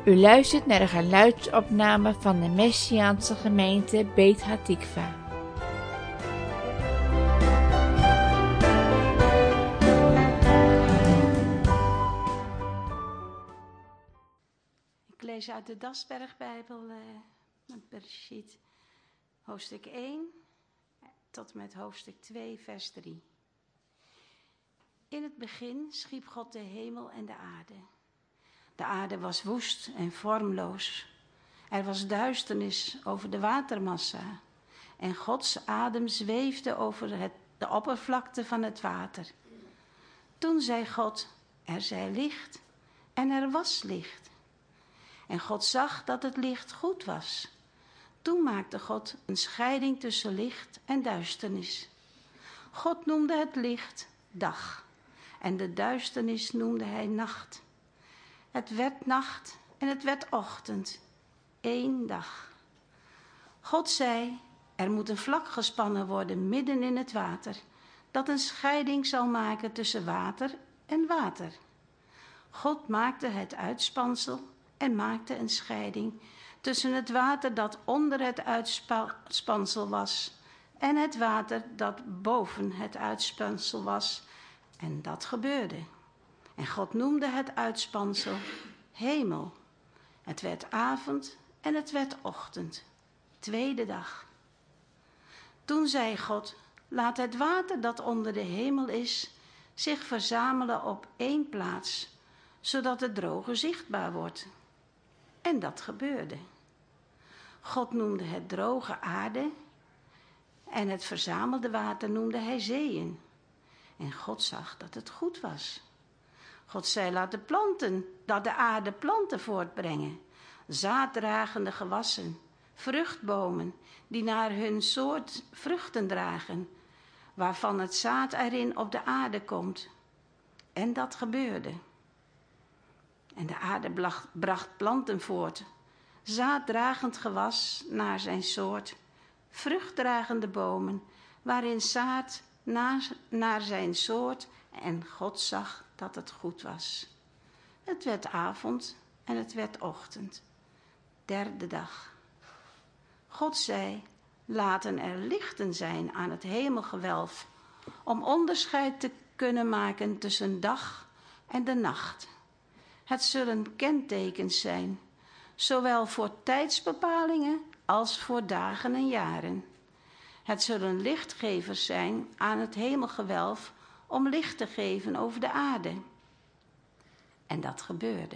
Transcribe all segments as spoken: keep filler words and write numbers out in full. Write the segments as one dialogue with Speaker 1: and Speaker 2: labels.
Speaker 1: U luistert naar de geluidsopname van de Messiaanse gemeente Beit Hatikva.
Speaker 2: Ik lees uit de Dasbergbijbel, uh, Bereshit, hoofdstuk één tot met hoofdstuk twee, vers drie. In het begin schiep God de hemel en de aarde. De aarde was woest en vormloos. Er was duisternis over de watermassa. En Gods adem zweefde over het, de oppervlakte van het water. Toen zei God, er zij licht, en er was licht. En God zag dat het licht goed was. Toen maakte God een scheiding tussen licht en duisternis. God noemde het licht dag, en de duisternis noemde hij nacht. Het werd nacht en het werd ochtend, één dag. God zei, er moet een vlak gespannen worden midden in het water, dat een scheiding zal maken tussen water en water. God maakte het uitspansel en maakte een scheiding tussen het water dat onder het uitspansel was en het water dat boven het uitspansel was. En dat gebeurde. En God noemde het uitspansel hemel. Het werd avond en het werd ochtend, tweede dag. Toen zei God, laat het water dat onder de hemel is zich verzamelen op één plaats, zodat het droge zichtbaar wordt. En dat gebeurde. God noemde het droge aarde en het verzamelde water noemde hij zeeën. En God zag dat het goed was. God zei, laat de planten, dat de aarde planten voortbrengen, zaaddragende gewassen, vruchtbomen die naar hun soort vruchten dragen, waarvan het zaad erin op de aarde komt. En dat gebeurde. En de aarde bracht planten voort, zaaddragend gewas naar zijn soort, vruchtdragende bomen, waarin zaad naar, naar zijn soort, en God zag dat het goed was. Het werd avond en het werd ochtend, derde dag. God zei, laten er lichten zijn aan het hemelgewelf, om onderscheid te kunnen maken tussen dag en de nacht. Het zullen kentekens zijn, zowel voor tijdsbepalingen als voor dagen en jaren. Het zullen lichtgevers zijn aan het hemelgewelf om licht te geven over de aarde. En dat gebeurde.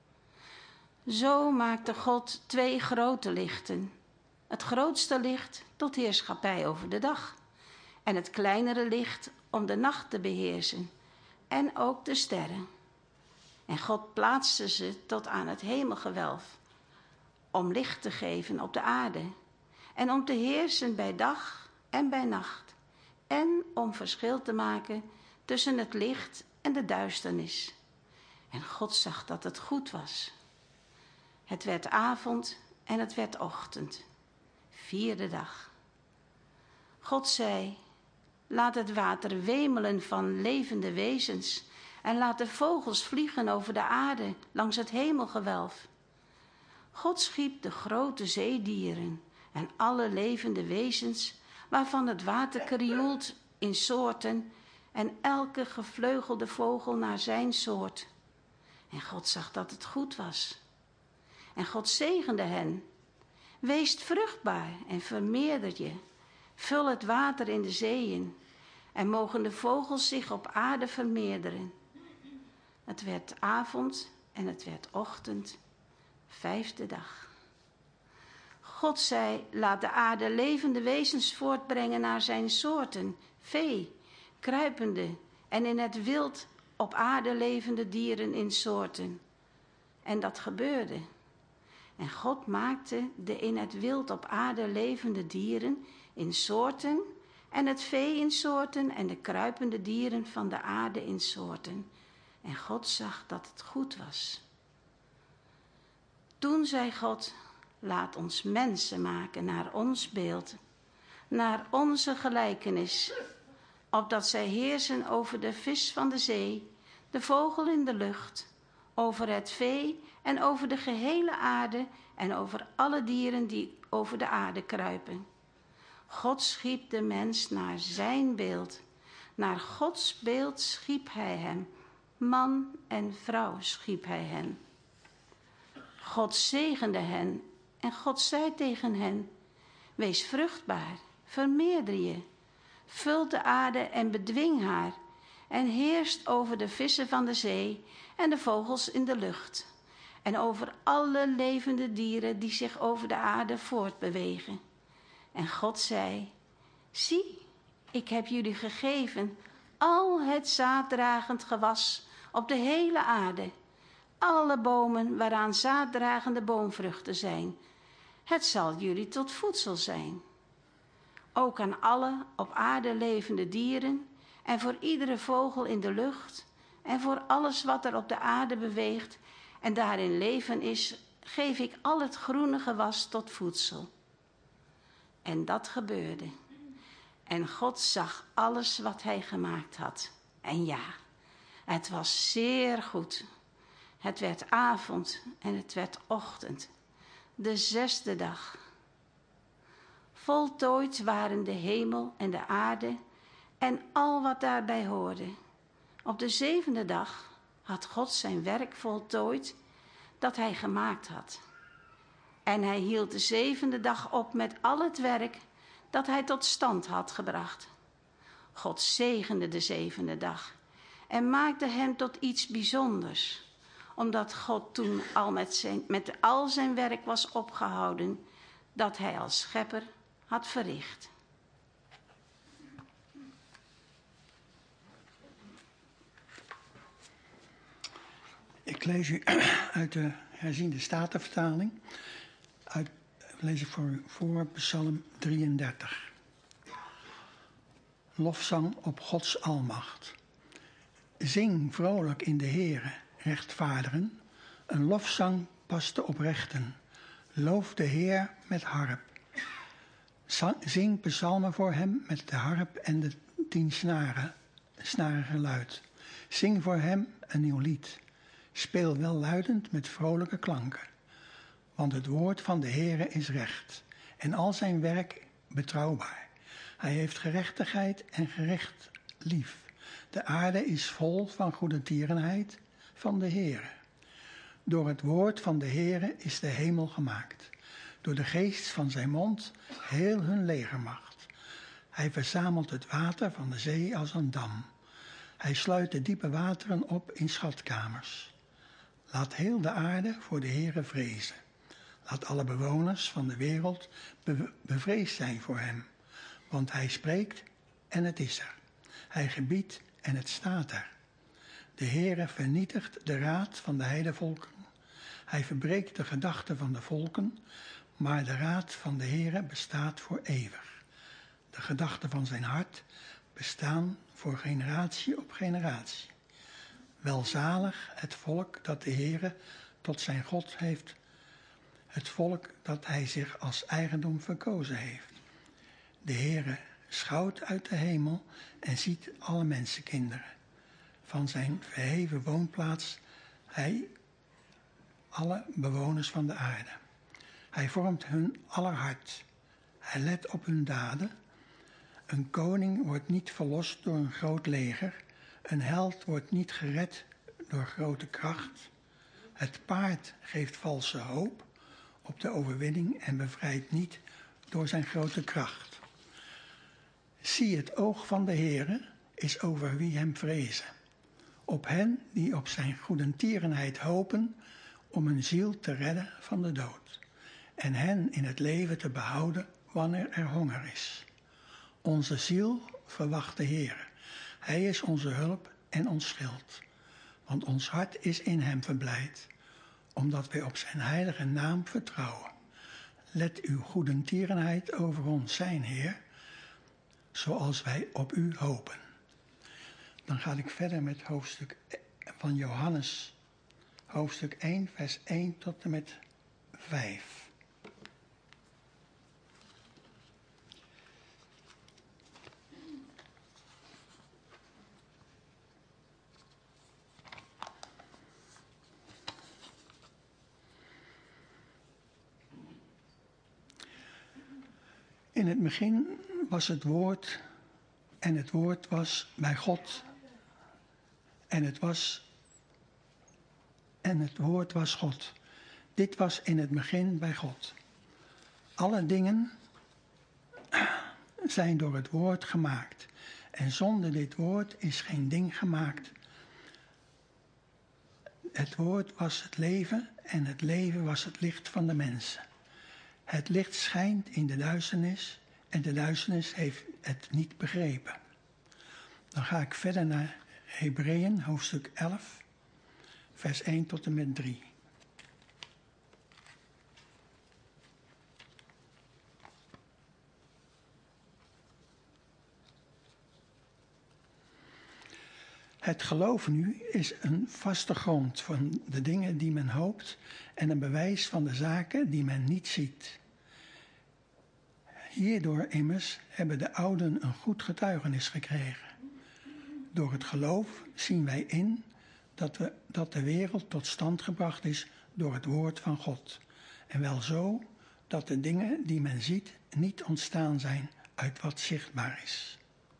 Speaker 2: Zo maakte God twee grote lichten. Het grootste licht tot heerschappij over de dag. En het kleinere licht om de nacht te beheersen. En ook de sterren. En God plaatste ze tot aan het hemelgewelf. Om licht te geven op de aarde. En om te heersen bij dag en bij nacht. En om verschil te maken tussen het licht en de duisternis. En God zag dat het goed was. Het werd avond en het werd ochtend, vierde dag. God zei, laat het water wemelen van levende wezens en laat de vogels vliegen over de aarde langs het hemelgewelf. God schiep de grote zeedieren en alle levende wezens waarvan het water krioelt in soorten en elke gevleugelde vogel naar zijn soort. En God zag dat het goed was. En God zegende hen. Wees vruchtbaar en vermeerder je. Vul het water in de zeeën. En mogen de vogels zich op aarde vermeerderen. Het werd avond en het werd ochtend, vijfde dag. God zei, laat de aarde levende wezens voortbrengen naar zijn soorten, vee, kruipende en in het wild op aarde levende dieren in soorten. En dat gebeurde. En God maakte de in het wild op aarde levende dieren in soorten en het vee in soorten en de kruipende dieren van de aarde in soorten. En God zag dat het goed was. Toen zei God, laat ons mensen maken naar ons beeld, naar onze gelijkenis, opdat zij heersen over de vis van de zee, de vogel in de lucht, over het vee en over de gehele aarde en over alle dieren die over de aarde kruipen. God schiep de mens naar zijn beeld. Naar Gods beeld schiep hij hem. Man en vrouw schiep hij hen. God zegende hen en God zei tegen hen: wees vruchtbaar, vermeerder je, vult de aarde en bedwing haar en heerst over de vissen van de zee en de vogels in de lucht en over alle levende dieren die zich over de aarde voortbewegen. En God zei: zie, ik heb jullie gegeven al het zaaddragend gewas op de hele aarde, alle bomen waaraan zaaddragende boomvruchten zijn. Het zal jullie tot voedsel zijn. Ook aan alle op aarde levende dieren en voor iedere vogel in de lucht en voor alles wat er op de aarde beweegt en daarin leven is, geef ik al het groene gewas tot voedsel. En dat gebeurde. En God zag alles wat hij gemaakt had. En ja, het was zeer goed. Het werd avond en het werd ochtend, de zesde dag. Voltooid waren de hemel en de aarde en al wat daarbij hoorde. Op de zevende dag had God zijn werk voltooid dat hij gemaakt had. En hij hield de zevende dag op met al het werk dat hij tot stand had gebracht. God zegende de zevende dag en maakte hem tot iets bijzonders, omdat God toen al met, zijn, met al zijn werk was opgehouden dat hij als schepper had verricht.
Speaker 3: Ik lees u uit de herziende Statenvertaling. Uit, lees ik voor u voor Psalm drieëndertig. Lofzang op Gods almacht. Zing vrolijk in de Heere, rechtvaardigen. Een lofzang past de oprechten. Loof de Heer met harp. Zing psalmen voor hem met de harp en de tien snaren, snarengeluid. Zing voor hem een nieuw lied. Speel welluidend met vrolijke klanken. Want het woord van de Heere is recht en al zijn werk betrouwbaar. Hij heeft gerechtigheid en gerecht lief. De aarde is vol van goedertierenheid van de Heere. Door het woord van de Heere is de hemel gemaakt. Door de geest van zijn mond heel hun legermacht. Hij verzamelt het water van de zee als een dam. Hij sluit de diepe wateren op in schatkamers. Laat heel de aarde voor de Heere vrezen. Laat alle bewoners van de wereld be- bevreesd zijn voor hem. Want hij spreekt en het is er. Hij gebiedt en het staat er. De Heere vernietigt de raad van de heidevolken. Hij verbreekt de gedachten van de volken, maar de raad van de Heere bestaat voor eeuwig. De gedachten van zijn hart bestaan voor generatie op generatie. Welzalig het volk dat de Heere tot zijn God heeft, het volk dat hij zich als eigendom verkozen heeft. De Heere schouwt uit de hemel en ziet alle mensenkinderen. Van zijn verheven woonplaats hij alle bewoners van de aarde. Hij vormt hun aller hart. Hij let op hun daden. Een koning wordt niet verlost door een groot leger. Een held wordt niet gered door grote kracht. Het paard geeft valse hoop op de overwinning en bevrijdt niet door zijn grote kracht. Zie, het oog van de Heere is over wie hem vrezen. Op hen die op zijn goedertierenheid hopen om hun ziel te redden van de dood. En hen in het leven te behouden wanneer er honger is. Onze ziel verwacht de Heere. Hij is onze hulp en ons schild. Want ons hart is in hem verblijd, omdat wij op zijn heilige naam vertrouwen. Let uw goedertierenheid over ons zijn, Heer, zoals wij op u hopen. Dan ga ik verder met hoofdstuk van Johannes, hoofdstuk één, vers één tot en met vijf. In het begin was het woord en het woord was bij God en het was en het woord was God. Dit was in het begin bij God. Alle dingen zijn door het woord gemaakt en zonder dit woord is geen ding gemaakt. Het woord was het leven en het leven was het licht van de mensen. Het licht schijnt in de duisternis en de duisternis heeft het niet begrepen. Dan ga ik verder naar Hebreeën, hoofdstuk elf, vers één tot en met drie. Het geloof nu is een vaste grond van de dingen die men hoopt en een bewijs van de zaken die men niet ziet. Hierdoor immers hebben de ouden een goed getuigenis gekregen. Door het geloof zien wij in dat, we, dat de wereld tot stand gebracht is door het woord van God. En wel zo dat de dingen die men ziet niet ontstaan zijn uit wat zichtbaar is.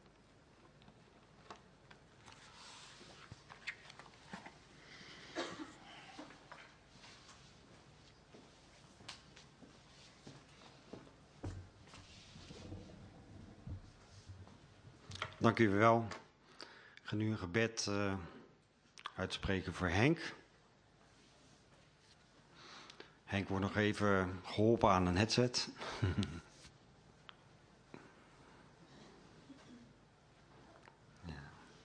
Speaker 4: Dank u wel. Ik ga nu een gebed uh, uitspreken voor Henk. Henk wordt nog even geholpen aan een headset. Ja.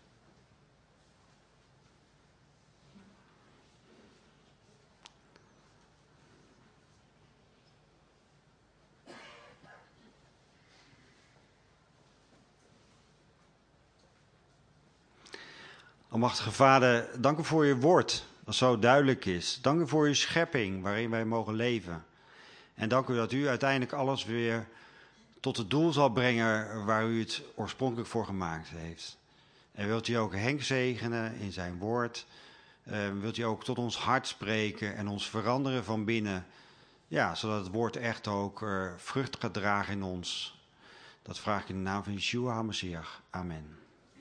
Speaker 4: Almachtige Vader, dank u voor uw woord, dat zo duidelijk is. Dank u voor uw schepping, waarin wij mogen leven. En dank u dat u uiteindelijk alles weer tot het doel zal brengen waar u het oorspronkelijk voor gemaakt heeft. En wilt u ook Henk zegenen in zijn woord. Uh, wilt u ook tot ons hart spreken en ons veranderen van binnen. Ja, zodat het woord echt ook uh, vrucht gaat dragen in ons. Dat vraag ik in de naam van Yeshua HaMashiach. Amen.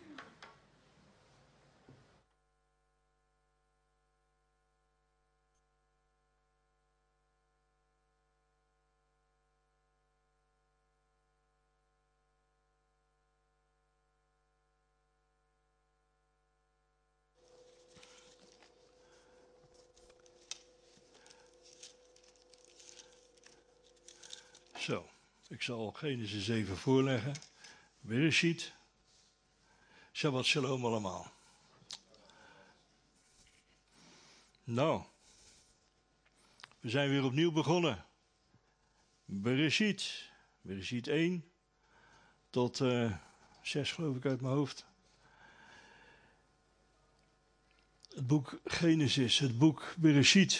Speaker 5: Zo, ik zal Genesis zeven voorleggen. Bereshit. Shabbat shalom allemaal. Nou, we zijn weer opnieuw begonnen. Bereshit. Bereshit één tot uh, zes geloof ik uit mijn hoofd. Het boek Genesis, het boek Bereshit.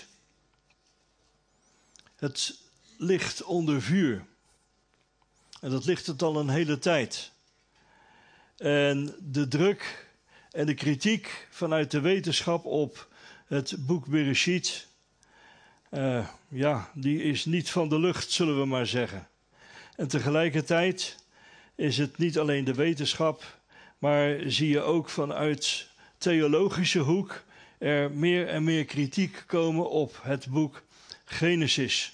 Speaker 5: Het ligt onder vuur. En dat ligt het al een hele tijd. En de druk en de kritiek vanuit de wetenschap op het boek Bereshit, uh, ja, die is niet van de lucht, zullen we maar zeggen. En tegelijkertijd is het niet alleen de wetenschap, maar zie je ook vanuit theologische hoek er meer en meer kritiek komen op het boek Genesis.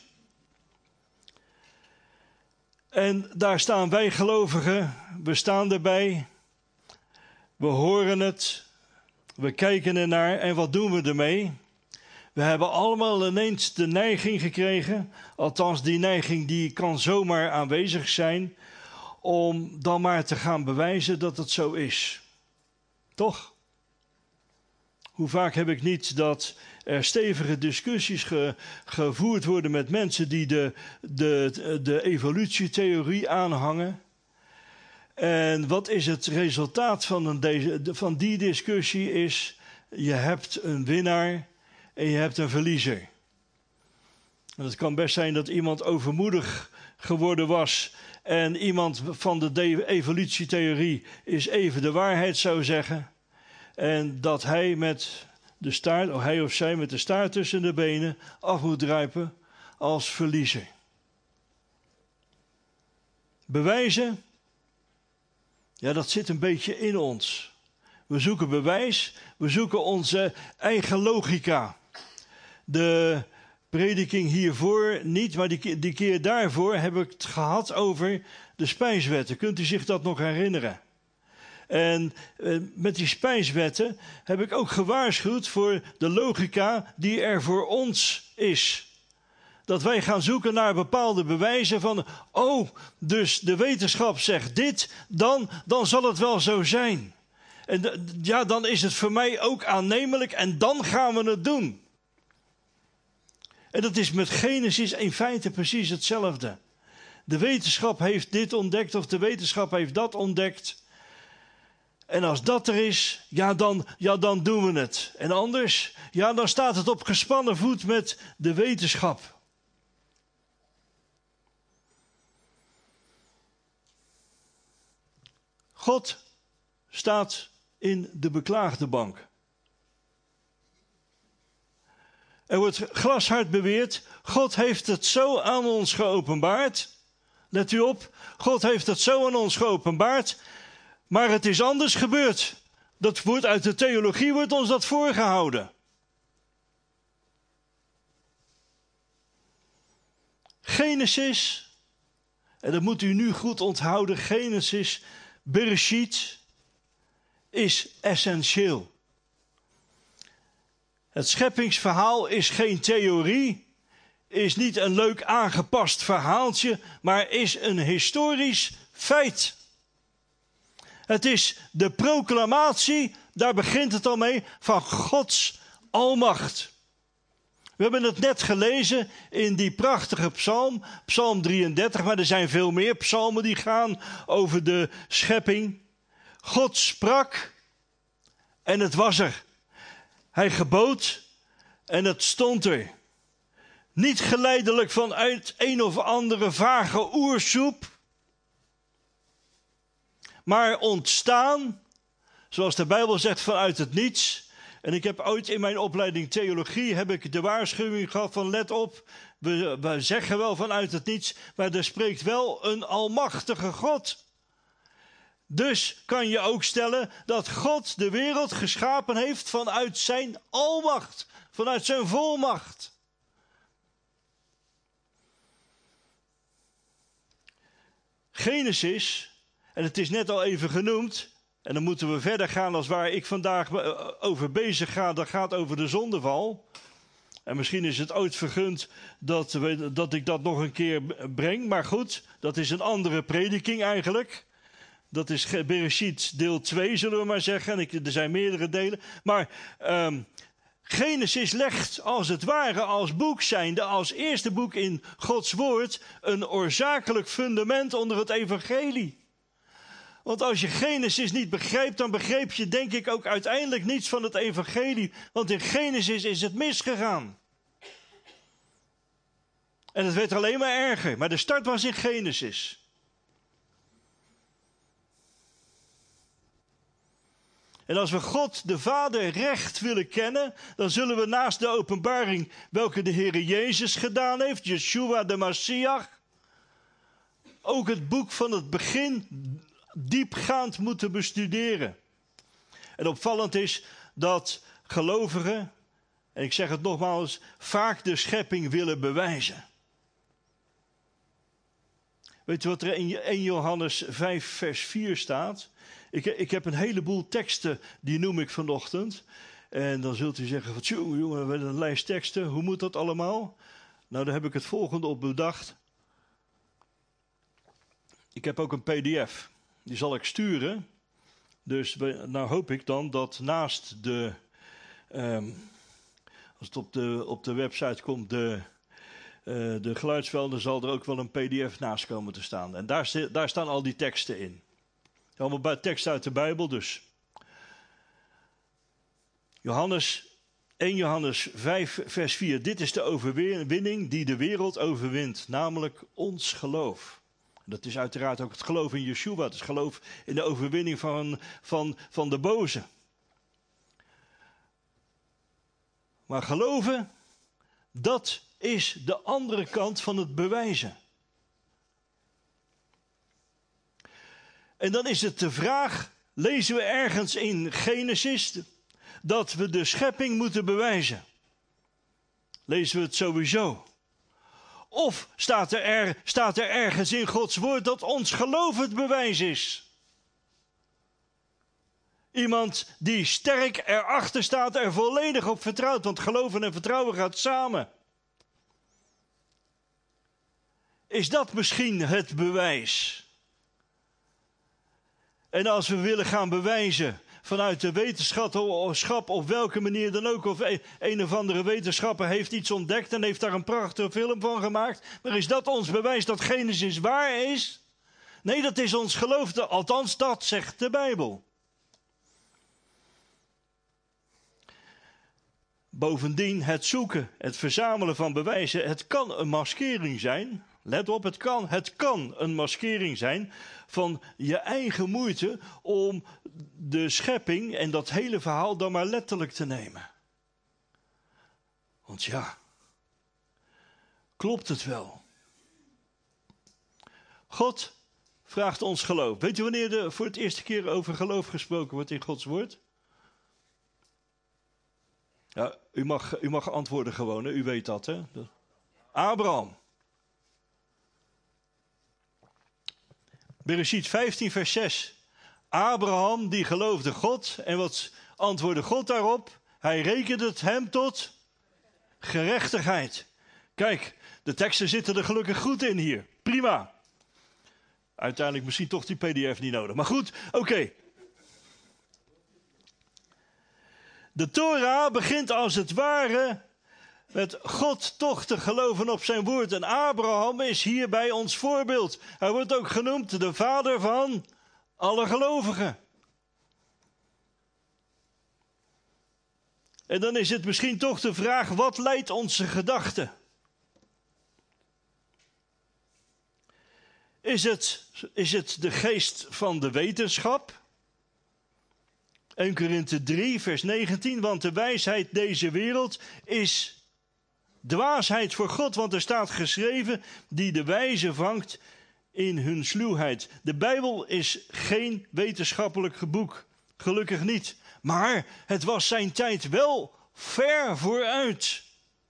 Speaker 5: En daar staan wij gelovigen, we staan erbij, we horen het, we kijken ernaar en wat doen we ermee? We hebben allemaal ineens de neiging gekregen, althans die neiging die kan zomaar aanwezig zijn, om dan maar te gaan bewijzen dat het zo is. Toch? Hoe vaak heb ik niet dat er stevige discussies ge, gevoerd worden met mensen die de, de, de evolutietheorie aanhangen. En wat is het resultaat van, een deze, van die discussie is, je hebt een winnaar en je hebt een verliezer. En het kan best zijn dat iemand overmoedig geworden was en iemand van de, de evolutietheorie is even de waarheid zou zeggen. En dat hij met de staart, of hij of zij met de staart tussen de benen af moet druipen als verliezer. Bewijzen, ja, dat zit een beetje in ons. We zoeken bewijs, we zoeken onze eigen logica. De prediking hiervoor niet, maar die, die keer daarvoor heb ik het gehad over de spijswetten. Kunt u zich dat nog herinneren? En eh, met die spijswetten heb ik ook gewaarschuwd voor de logica die er voor ons is. Dat wij gaan zoeken naar bepaalde bewijzen van, oh, dus de wetenschap zegt dit, dan, dan zal het wel zo zijn. En de, ja, dan is het voor mij ook aannemelijk en dan gaan we het doen. En dat is met Genesis in feite precies hetzelfde. De wetenschap heeft dit ontdekt of de wetenschap heeft dat ontdekt. En als dat er is, ja dan, ja, dan doen we het. En anders, ja, dan staat het op gespannen voet met de wetenschap. God staat in de beklaagde bank. Er wordt glashard beweerd, God heeft het zo aan ons geopenbaard. Let u op, God heeft het zo aan ons geopenbaard, maar het is anders gebeurd. Dat wordt uit de theologie wordt ons dat voorgehouden. Genesis, en dat moet u nu goed onthouden, Genesis, Bereshit, is essentieel. Het scheppingsverhaal is geen theorie, is niet een leuk aangepast verhaaltje, maar is een historisch feit. Het is de proclamatie, daar begint het al mee, van Gods almacht. We hebben het net gelezen in die prachtige psalm, psalm drieëndertig, maar er zijn veel meer psalmen die gaan over de schepping. God sprak en het was er. Hij gebood en het stond er. Niet geleidelijk vanuit een of andere vage oersoep, maar ontstaan, zoals de Bijbel zegt, vanuit het niets. En ik heb ooit in mijn opleiding theologie heb ik de waarschuwing gehad van let op, we, we zeggen wel vanuit het niets, maar er spreekt wel een almachtige God. Dus kan je ook stellen dat God de wereld geschapen heeft vanuit zijn almacht, vanuit zijn volmacht. Genesis, en het is net al even genoemd, en dan moeten we verder gaan als waar ik vandaag over bezig ga, dat gaat over de zondeval. En misschien is het ooit vergund dat, we, dat ik dat nog een keer breng, maar goed, dat is een andere prediking eigenlijk. Dat is Bereshit deel twee, zullen we maar zeggen. En er zijn meerdere delen. Maar um, Genesis legt als het ware als boek zijnde, als eerste boek in Gods woord, een oorzakelijk fundament onder het evangelie. Want als je Genesis niet begrijpt, dan begreep je denk ik ook uiteindelijk niets van het evangelie. Want in Genesis is het misgegaan. En het werd alleen maar erger. Maar de start was in Genesis. En als we God de Vader recht willen kennen, dan zullen we naast de openbaring welke de Heere Jezus gedaan heeft, Yeshua de Messiach, ook het boek van het begin diepgaand moeten bestuderen. En opvallend is dat gelovigen, en ik zeg het nogmaals, vaak de schepping willen bewijzen. Weet je wat er in één Johannes vijf vers vier staat? Ik, ik heb een heleboel teksten, die noem ik vanochtend. En dan zult u zeggen, jongen, jongen, we hebben een lijst teksten. Hoe moet dat allemaal? Nou, daar heb ik het volgende op bedacht. Ik heb ook een pdf. Die zal ik sturen. Dus nou hoop ik dan dat naast de... Um, als het op de, op de website komt, de... Uh, de geluidsvelden, zal er ook wel een pdf naast komen te staan. En daar, daar staan al die teksten in. Allemaal teksten uit de Bijbel dus. Johannes, één Johannes vijf vers vier. Dit is de overwinning die de wereld overwint. Namelijk ons geloof. Dat is uiteraard ook het geloof in Yeshua. Het is geloof in de overwinning van, van, van de boze. Maar geloven, dat is de andere kant van het bewijzen. En dan is het de vraag, lezen we ergens in Genesis dat we de schepping moeten bewijzen? Lezen we het sowieso? Of staat er, er, staat er ergens in Gods woord dat ons geloof het bewijs is? Iemand die sterk erachter staat, er volledig op vertrouwt, want geloven en vertrouwen gaat samen. Is dat misschien het bewijs? En als we willen gaan bewijzen vanuit de wetenschap op welke manier dan ook, of een, een of andere wetenschapper heeft iets ontdekt en heeft daar een prachtige film van gemaakt, maar is dat ons bewijs dat Genesis waar is? Nee, dat is ons geloof, althans dat zegt de Bijbel. Bovendien, het zoeken, het verzamelen van bewijzen, het kan een maskering zijn. Let op, het kan, het kan een maskering zijn van je eigen moeite om de schepping en dat hele verhaal dan maar letterlijk te nemen. Want ja, klopt het wel? God vraagt ons geloof. Weet u wanneer er voor het eerste keer over geloof gesproken wordt in Gods woord? Ja, u mag, u mag antwoorden gewoon, hè? U weet dat, hè? Abraham. Bereshit vijftien vers zes. Abraham die geloofde God. En wat antwoordde God daarop? Hij rekende het hem tot gerechtigheid. Kijk, de teksten zitten er gelukkig goed in hier. Prima. Uiteindelijk misschien toch die pdf niet nodig. Maar goed, oké. Okay. De Torah begint als het ware met God toch te geloven op zijn woord. En Abraham is hierbij ons voorbeeld. Hij wordt ook genoemd de vader van alle gelovigen. En dan is het misschien toch de vraag, wat leidt onze gedachten? Is het, is het de geest van de wetenschap? Eerste Korinthe drie vers negentien, want de wijsheid deze wereld is dwaasheid voor God, want er staat geschreven, die de wijze vangt in hun sluwheid. De Bijbel is geen wetenschappelijk boek, gelukkig niet. Maar het was zijn tijd wel ver vooruit.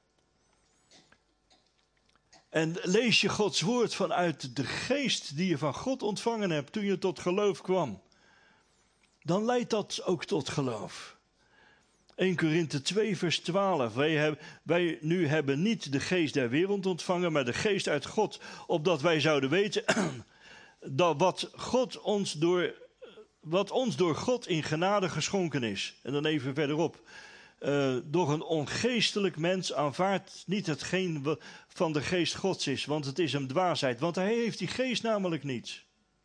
Speaker 5: En lees je Gods woord vanuit de geest die je van God ontvangen hebt toen je tot geloof kwam, dan leidt dat ook tot geloof. Eerste Korinthe twee vers twaalf. Wij, hebben, wij nu hebben niet de geest der wereld ontvangen, maar de geest uit God, opdat wij zouden weten dat wat, God ons door, wat ons door God in genade geschonken is. En dan even verderop. Uh, door een ongeestelijk mens aanvaardt niet hetgeen van de geest Gods is, want het is hem dwaasheid. Want hij heeft die geest namelijk niet.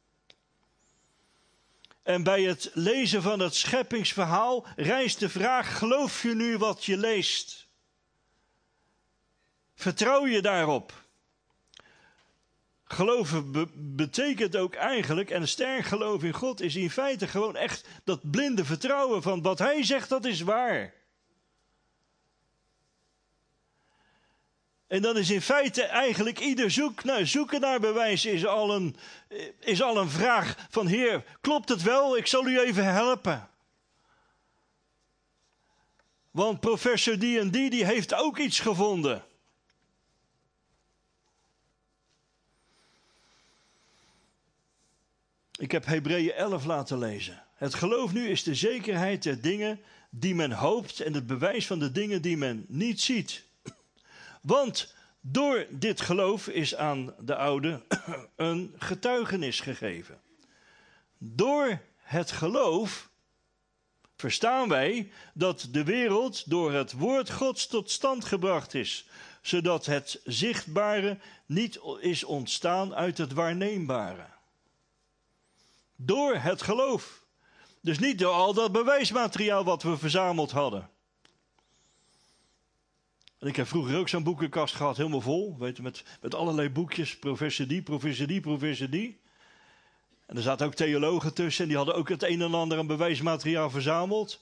Speaker 5: En bij het lezen van het scheppingsverhaal rijst de vraag, geloof je nu wat je leest? Vertrouw je daarop? Geloven be- betekent ook eigenlijk, en een sterk geloof in God is in feite gewoon echt dat blinde vertrouwen van wat hij zegt, dat is waar. En dan is in feite eigenlijk ieder zoek naar, zoeken naar bewijs is al, een, is al een vraag van Heer, klopt het wel? Ik zal u even helpen. Want professor die en die, die heeft ook iets gevonden. Ik heb Hebreeën elf laten lezen. Het geloof nu is de zekerheid der dingen die men hoopt en het bewijs van de dingen die men niet ziet. Want door dit geloof is aan de oude een getuigenis gegeven. Door het geloof verstaan wij dat de wereld door het woord Gods tot stand gebracht is, zodat het zichtbare niet is ontstaan uit het waarneembare. Door het geloof. Dus niet door al dat bewijsmateriaal wat we verzameld hadden. En ik heb vroeger ook zo'n boekenkast gehad, helemaal vol. Weet je, met, met allerlei boekjes. Professor die, professor die, professor die. En er zaten ook theologen tussen. En die hadden ook het een en ander aan bewijsmateriaal verzameld.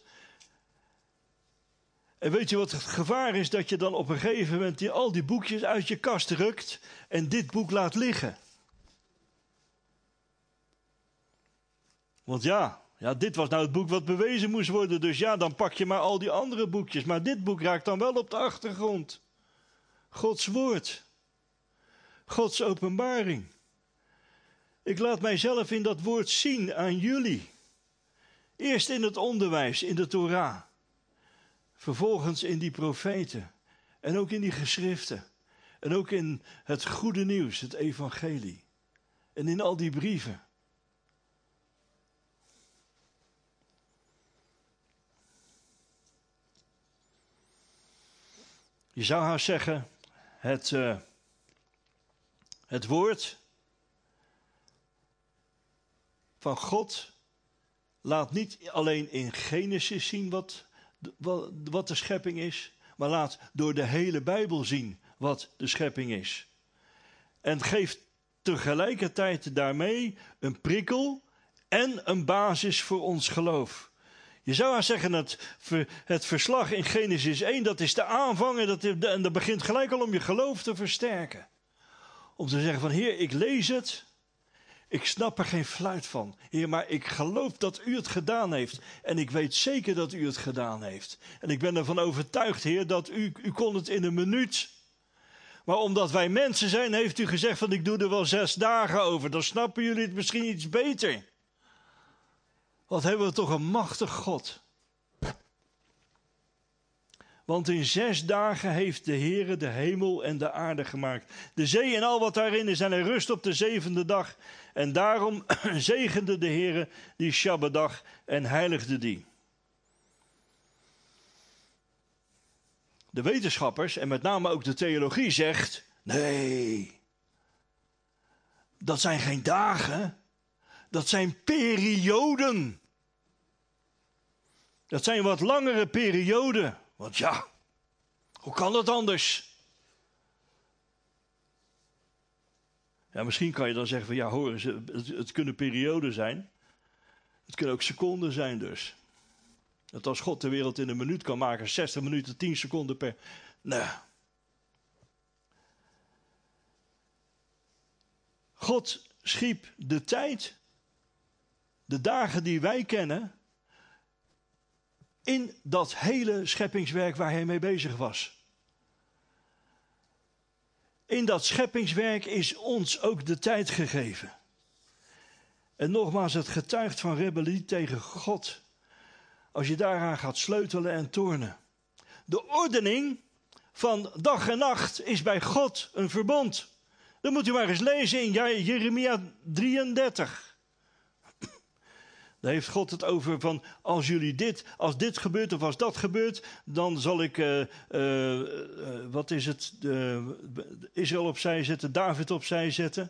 Speaker 5: En weet je wat het gevaar is? Dat je dan op een gegeven moment die, al die boekjes uit je kast rukt. En dit boek laat liggen. Want ja, ja, dit was nou het boek wat bewezen moest worden. Dus ja, dan pak je maar al die andere boekjes. Maar dit boek raakt dan wel op de achtergrond. Gods woord. Gods openbaring. Ik laat mijzelf in dat woord zien aan jullie. Eerst in het onderwijs, in de Torah. Vervolgens in die profeten. En ook in die geschriften. En ook in het goede nieuws, het evangelie. En in al die brieven. Je zou haast zeggen, het, uh, het woord van God laat niet alleen in Genesis zien wat, wat, wat de schepping is, maar laat door de hele Bijbel zien wat de schepping is. En geeft tegelijkertijd daarmee een prikkel en een basis voor ons geloof. Je zou haast zeggen, het, het verslag in Genesis één, dat is de aanvang en dat, en dat begint gelijk al om je geloof te versterken. Om te zeggen van, Heer, ik lees het, ik snap er geen fluit van. Heer, maar ik geloof dat u het gedaan heeft. En ik weet zeker dat u het gedaan heeft. En ik ben ervan overtuigd, Heer, dat u, u kon het in een minuut. Maar omdat wij mensen zijn, heeft u gezegd van, ik doe er wel zes dagen over. Dan snappen jullie het misschien iets beter. Wat hebben we toch een machtig God. Want in zes dagen heeft de Heere de hemel en de aarde gemaakt. De zee en al wat daarin is, en hij rust op de zevende dag. En daarom zegende de Heere die Shabbatdag en heiligde die. De wetenschappers, en met name ook de theologie, zegt, nee, dat zijn geen dagen. Dat zijn perioden. Dat zijn wat langere perioden. Want ja, hoe kan dat anders? Ja, misschien kan je dan zeggen van ja, hoor eens, het, het kunnen perioden zijn. Het kunnen ook seconden zijn dus. Dat als God de wereld in een minuut kan maken, zestig minuten, tien seconden per... Nee. God schiep de tijd, de dagen die wij kennen, in dat hele scheppingswerk waar hij mee bezig was. In dat scheppingswerk is ons ook de tijd gegeven. En nogmaals, het getuigt van rebellie tegen God. Als je daaraan gaat sleutelen en tornen. De ordening van dag en nacht is bij God een verbond. Dat moet u maar eens lezen in Jeremia drieëndertig. Daar heeft God het over van, als jullie dit, als dit gebeurt of als dat gebeurt, dan zal ik, uh, uh, uh, wat is het, uh, Israël opzij zetten, David opzij zetten.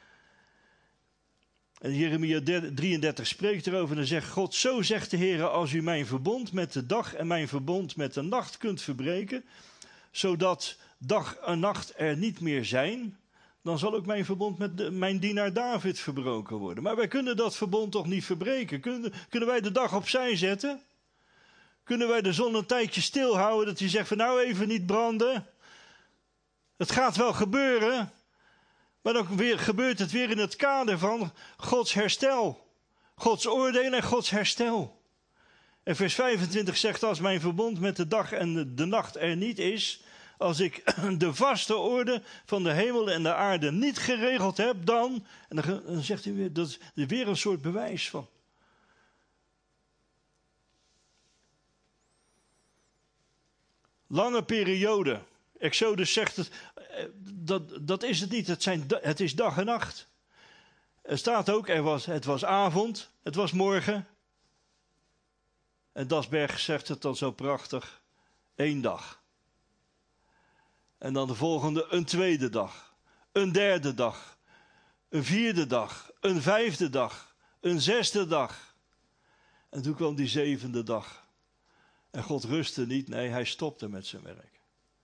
Speaker 5: En Jeremia drieëndertig spreekt erover en dan zegt God, zo zegt de Heer, als u mijn verbond met de dag en mijn verbond met de nacht kunt verbreken, zodat dag en nacht er niet meer zijn, dan zal ook mijn verbond met de, mijn dienaar David verbroken worden. Maar wij kunnen dat verbond toch niet verbreken? Kunnen, kunnen wij de dag opzij zetten? Kunnen wij de zon een tijdje stilhouden dat hij zegt van nou even niet branden? Het gaat wel gebeuren, maar dan weer, gebeurt het weer in het kader van Gods herstel. Gods oordeel en Gods herstel. En vers vijfentwintig zegt, als mijn verbond met de dag en de, de nacht er niet is, als ik de vaste orde van de hemel en de aarde niet geregeld heb, dan... En dan, dan zegt hij weer, dat is weer een soort bewijs van. Lange periode. Exodus zegt het, dat, dat is het niet. Het, zijn, het is dag en nacht. Er staat ook, er was, het was avond, het was morgen. En Dasberg zegt het dan zo prachtig, één dag. En dan de volgende, een tweede dag, een derde dag, een vierde dag, een vijfde dag, een zesde dag. En toen kwam die zevende dag. En God rustte niet, nee, hij stopte met zijn werk.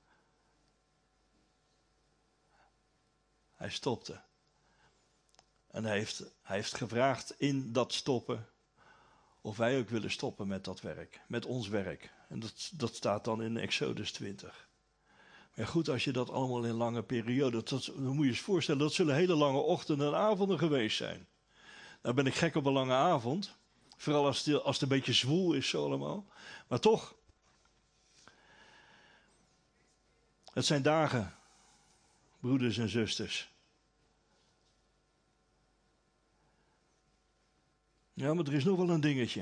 Speaker 5: Hij stopte. En hij heeft, hij heeft gevraagd in dat stoppen of wij ook willen stoppen met dat werk, met ons werk. En dat, dat staat dan in Exodus twintig. Maar goed, als je dat allemaal in lange perioden, dat, dan moet je je voorstellen, dat zullen hele lange ochtenden en avonden geweest zijn. Nou ben ik gek op een lange avond. Vooral als het, als het een beetje zwoel is zo allemaal. Maar toch. Het zijn dagen, broeders en zusters. Ja, maar er is nog wel een dingetje.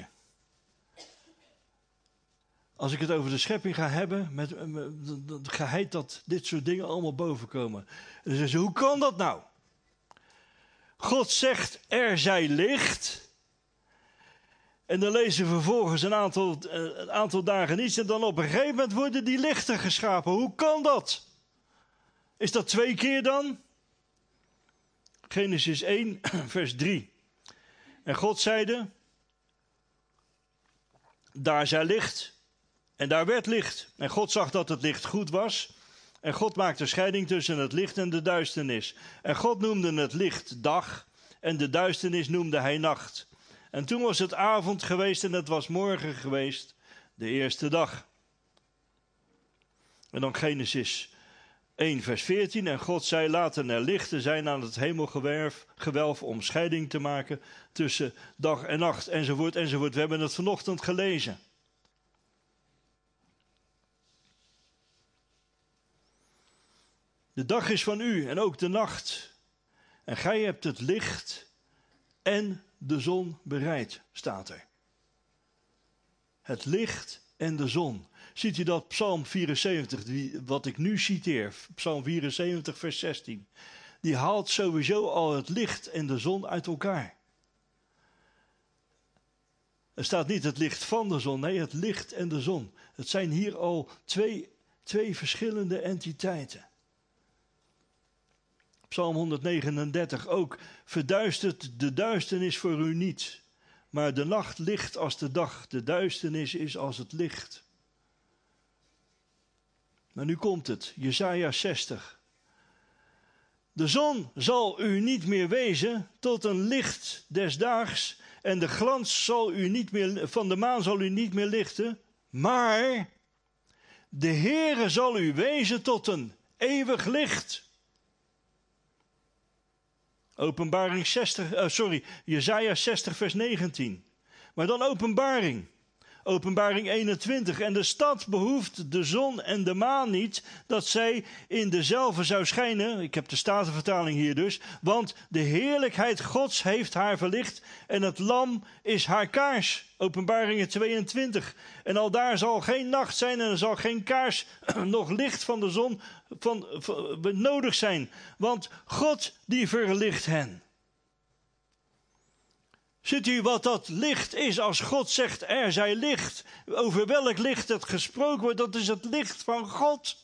Speaker 5: Als ik het over de schepping ga hebben, met, met, met geheid dat dit soort dingen allemaal bovenkomen. En dan zeggen ze, hoe kan dat nou? God zegt, er zij licht. En dan lezen we vervolgens een aantal, een aantal dagen niets. En dan op een gegeven moment worden die lichten geschapen. Hoe kan dat? Is dat twee keer dan? Genesis één, vers drie. En God zeide, daar zij licht. En daar werd licht. En God zag dat het licht goed was. En God maakte scheiding tussen het licht en de duisternis. En God noemde het licht dag. En de duisternis noemde hij nacht. En toen was het avond geweest en het was morgen geweest. De eerste dag. En dan Genesis één vers veertien. En God zei, laten er lichten zijn aan het hemelgewelf om scheiding te maken tussen dag en nacht. Enzovoort, enzovoort. We hebben het vanochtend gelezen. De dag is van u en ook de nacht. En gij hebt het licht en de zon bereid, staat er. Het licht en de zon. Ziet u dat Psalm vierenzeventig, die, wat ik nu citeer, Psalm vierenzeventig vers zestien. Die haalt sowieso al het licht en de zon uit elkaar. Er staat niet het licht van de zon, nee, het licht en de zon. Het zijn hier al twee, twee verschillende entiteiten. Psalm honderdnegenendertig ook. Verduistert de duisternis voor u niet. Maar de nacht licht als de dag. De duisternis is als het licht. Maar nu komt het. Jesaja zestig. De zon zal u niet meer wezen tot een licht des daags. En de glans zal u niet meer, van de maan zal u niet meer lichten. Maar de Heere zal u wezen tot een eeuwig licht. Openbaring zestig, uh, sorry, Jesaja zestig vers negentien. Maar dan openbaring. Openbaring eenentwintig. En de stad behoeft de zon en de maan niet, dat zij in dezelfde zou schijnen. Ik heb de Statenvertaling hier dus. Want de heerlijkheid Gods heeft haar verlicht en het lam is haar kaars. Openbaringen tweeëntwintig. En al daar zal geen nacht zijn en er zal geen kaars, nog licht van de zon van, van, nodig zijn. Want God die verlicht hen. Ziet u wat dat licht is als God zegt er zij licht? Over welk licht het gesproken wordt, dat is het licht van God.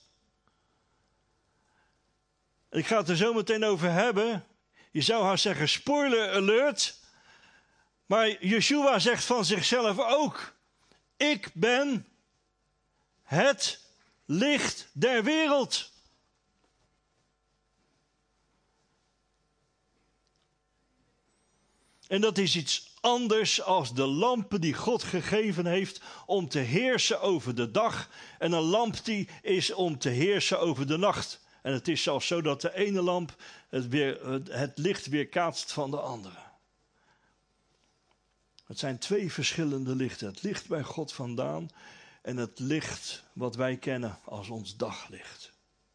Speaker 5: Ik ga het er zo meteen over hebben. Je zou haast zeggen spoiler alert. Maar Yeshua zegt van zichzelf ook. Ik ben het licht der wereld. En dat is iets anders als de lampen die God gegeven heeft om te heersen over de dag. En een lamp die is om te heersen over de nacht. En het is zelfs zo dat de ene lamp het, weer, het licht weerkaatst van de andere. Het zijn twee verschillende lichten. Het licht bij God vandaan en het licht wat wij kennen als ons daglicht.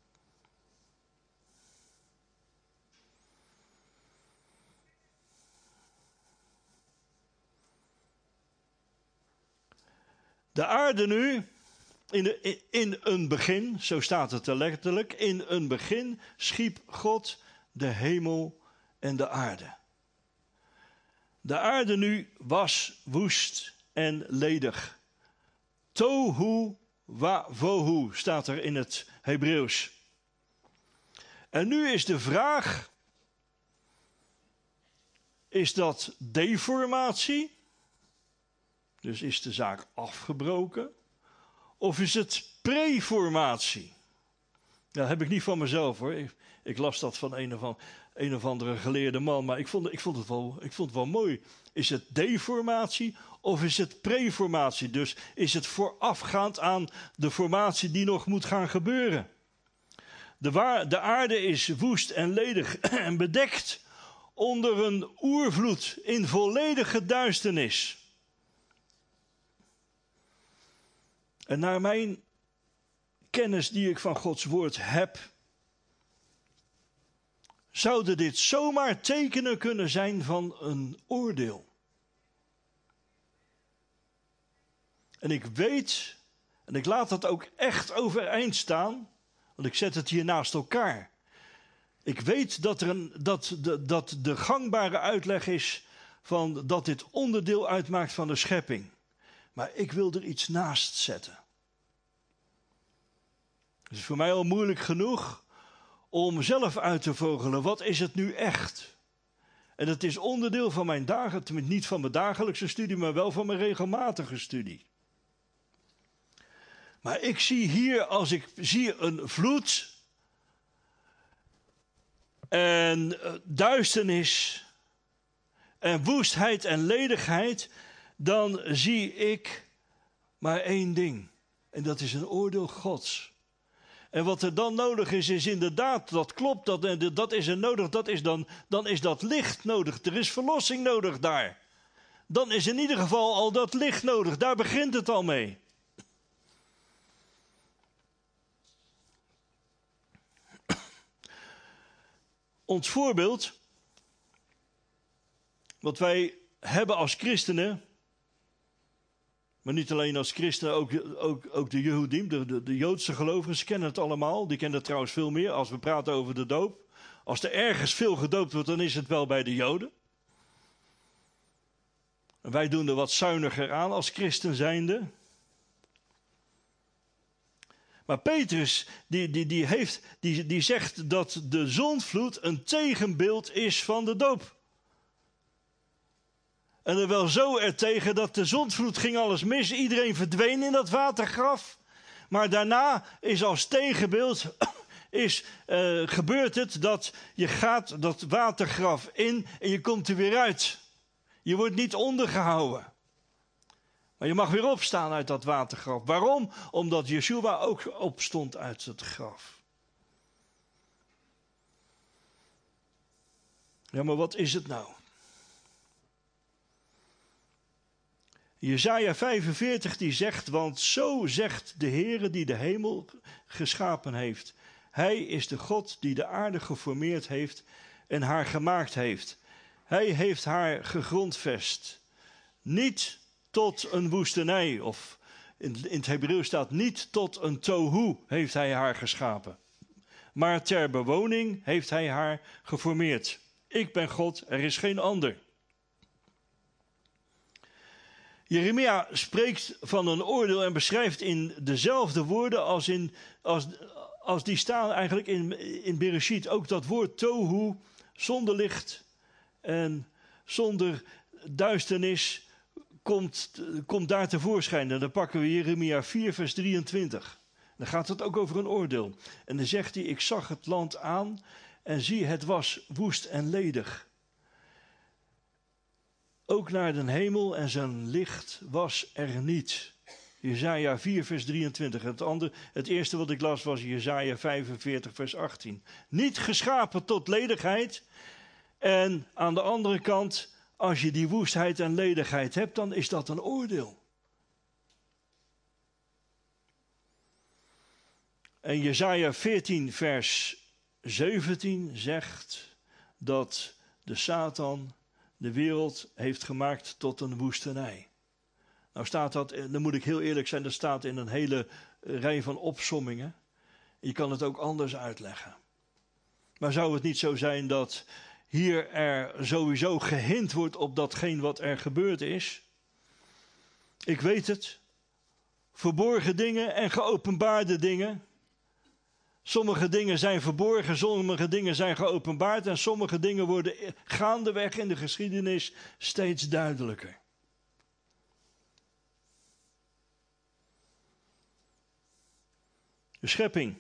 Speaker 5: De aarde nu, in, de, in, in een begin, zo staat het er letterlijk, in een begin schiep God de hemel en de aarde. De aarde nu was woest en ledig. Tohu wavohu staat er in het Hebreeuws. En nu is de vraag, is dat deformatie? Dus is de zaak afgebroken? Of is het preformatie? Dat heb ik niet van mezelf hoor. Ik, ik las dat van een of, an, een of andere geleerde man. Maar ik vond, ik, vond het wel, ik vond het wel mooi. Is het deformatie of is het preformatie? Dus is het voorafgaand aan de formatie die nog moet gaan gebeuren? De, waar, de aarde is woest en ledig en bedekt onder een oervloed in volledige duisternis. En naar mijn kennis die ik van Gods woord heb, zouden dit zomaar tekenen kunnen zijn van een oordeel. En ik weet, en ik laat dat ook echt overeind staan, want ik zet het hier naast elkaar. Ik weet dat, er een, dat, de, dat de gangbare uitleg is van dat dit onderdeel uitmaakt van de schepping. Maar ik wil er iets naast zetten. Het is voor mij al moeilijk genoeg om zelf uit te vogelen, wat is het nu echt? En dat is onderdeel van mijn dagen, tenminste niet van mijn dagelijkse studie, maar wel van mijn regelmatige studie. Maar ik zie hier, als ik zie een vloed en duisternis en woestheid en ledigheid, dan zie ik maar één ding. En dat is een oordeel Gods. En wat er dan nodig is, is inderdaad, dat klopt, dat, dat is er nodig, dat is dan, dan is dat licht nodig. Er is verlossing nodig daar. Dan is in ieder geval al dat licht nodig, daar begint het al mee. Ons voorbeeld, wat wij hebben als christenen, maar niet alleen als christenen, ook, ook, ook de Jehudim, de, de, de Joodse gelovigen, ze kennen het allemaal. Die kennen het trouwens veel meer als we praten over de doop. Als er ergens veel gedoopt wordt, dan is het wel bij de Joden. En wij doen er wat zuiniger aan als christen zijnde. Maar Petrus, die, die, die, heeft, die, die zegt dat de zondvloed een tegenbeeld is van de doop. En er wel zo ertegen dat de zondvloed ging alles mis. Iedereen verdween in dat watergraf. Maar daarna is als tegenbeeld, is, uh, gebeurt het dat je gaat dat watergraf in en je komt er weer uit. Je wordt niet ondergehouden. Maar je mag weer opstaan uit dat watergraf. Waarom? Omdat Yeshua ook opstond uit het graf. Ja, maar wat is het nou? Jesaja vijfenveertig die zegt, want zo zegt de Heere die de hemel geschapen heeft. Hij is de God die de aarde geformeerd heeft en haar gemaakt heeft. Hij heeft haar gegrondvest. Niet tot een woestenij, of in, in het Hebreeuws staat niet tot een tohu heeft hij haar geschapen. Maar ter bewoning heeft hij haar geformeerd. Ik ben God, er is geen ander. Jeremia spreekt van een oordeel en beschrijft in dezelfde woorden als, in, als, als die staan eigenlijk in, in Bereshit. Ook dat woord tohu, zonder licht en zonder duisternis, komt, komt daar tevoorschijn. En dan pakken we Jeremia vier vers drieëntwintig. Dan gaat het ook over een oordeel. En dan zegt hij, ik zag het land aan en zie het was woest en ledig. Ook naar den hemel en zijn licht was er niet. Jesaja vier vers drieëntwintig. Het, andere, het eerste wat ik las was Jesaja vijfenveertig vers achttien. Niet geschapen tot ledigheid. En aan de andere kant, als je die woestheid en ledigheid hebt, dan is dat een oordeel. En Jesaja veertien vers zeventien zegt dat de Satan de wereld heeft gemaakt tot een woestenij. Nou staat dat, dan moet ik heel eerlijk zijn, dat staat in een hele rij van opsommingen. Je kan het ook anders uitleggen. Maar zou het niet zo zijn dat hier er sowieso gehind wordt op datgene wat er gebeurd is? Ik weet het. Verborgen dingen en geopenbaarde dingen. Sommige dingen zijn verborgen, sommige dingen zijn geopenbaard en sommige dingen worden gaandeweg in de geschiedenis steeds duidelijker. De schepping.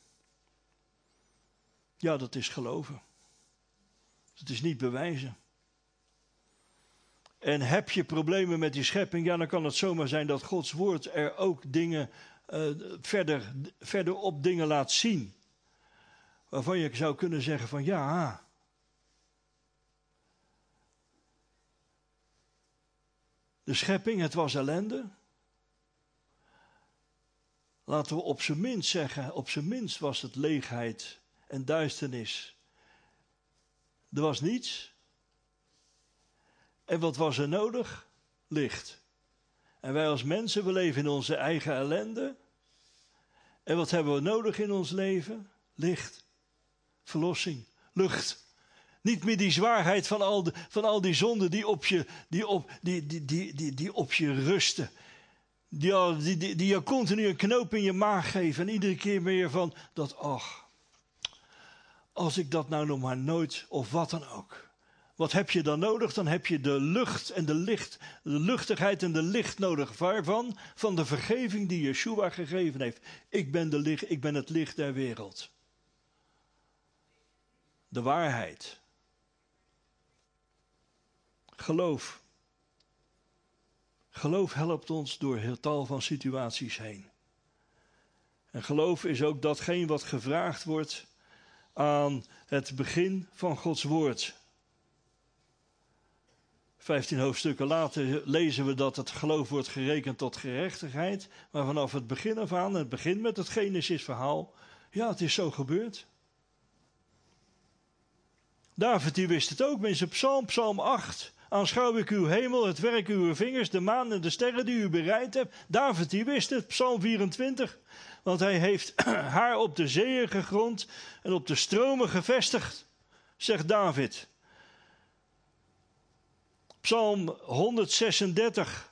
Speaker 5: Ja, dat is geloven. Het is niet bewijzen. En heb je problemen met die schepping, ja, dan kan het zomaar zijn dat Gods woord er ook dingen uh, verder, verder op dingen laat zien. Waarvan je zou kunnen zeggen van ja. De schepping, het was ellende. laten we op zijn minst zeggen, op zijn minst was het leegheid en duisternis. Er was niets. En wat was er nodig? Licht. En wij als mensen, we leven in onze eigen ellende. En wat hebben we nodig in ons leven? Licht. Verlossing. Lucht. Niet meer die zwaarheid van al, de, van al die zonden die op je, die op, die, die, die, die, die op je rusten. Die, die, die, die je continu een knoop in je maag geven. En iedere keer meer van dat, ach, als ik dat nou nog maar nooit, of wat dan ook. Wat heb je dan nodig? Dan heb je de lucht en de licht, de luchtigheid en de licht nodig. Waarvan? Van de vergeving die Yeshua gegeven heeft. Ik ben, de licht, ik ben het licht der wereld. De waarheid. Geloof. Geloof helpt ons door heel tal van situaties heen. En geloof is ook datgene wat gevraagd wordt aan het begin van Gods woord. Vijftien hoofdstukken later lezen we dat het geloof wordt gerekend tot gerechtigheid. Maar vanaf het begin af aan, het begint met het Genesis-verhaal. Ja, het is zo gebeurd. David die wist het ook in zijn psalm, psalm acht. Aanschouw ik uw hemel, het werk uw vingers, de maan en de sterren die u bereid hebt. David die wist het, psalm vierentwintig. Want hij heeft haar op de zeeën gegrond en op de stromen gevestigd, zegt David. Psalm honderdzesendertig.